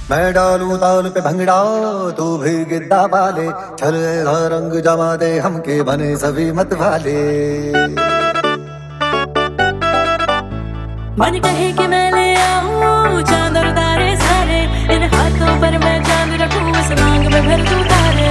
मैं डालू ताल पे भंगड़ा तू भी गिद्दा वाले चल रंग जमा दे हमके बने सभी मत वाले। मन कहे कि मैं ले आऊं चांद और तारे सारे, इन हाथों पर मैं चांद रखूं उस मांग में भर दूं तारे।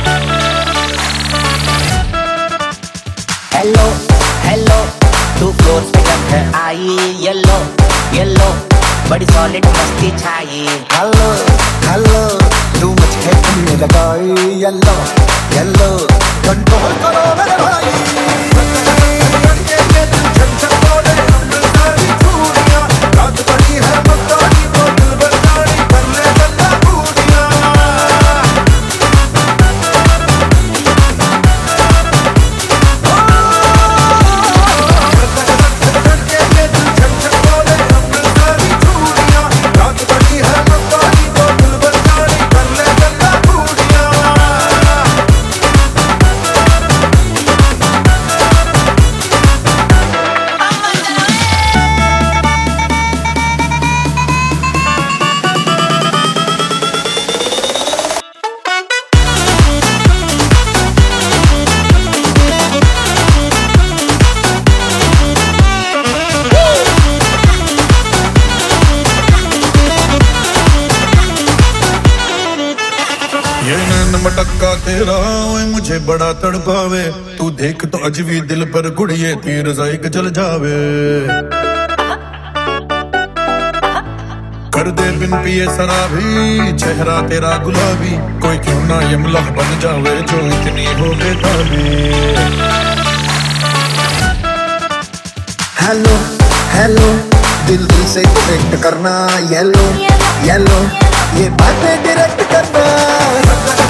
हेलो हेलो तू फ्लोर पे जब आई, येलो येलो बड़ी सॉलिड मस्ती छाई। हेलो हेलो तू मुझे तुमने लगाई येलो येलो कंट्रोल करो मेरे भाई। मटक्का तेरा ओए मुझे बड़ा तड़पावे, तू देख तो अजवी दिल पर गुड़िए तीर जाइक जल जावे। कर दे बिन पिए शराबी चेहरा तेरा गुलाबी, कोई क्यों ना यमला बन जावे जो इतनी हो बेताबी। हेलो हेलो दिल दिल से कनेक्ट करना येलो येलो ये बातें डायरेक्ट करना।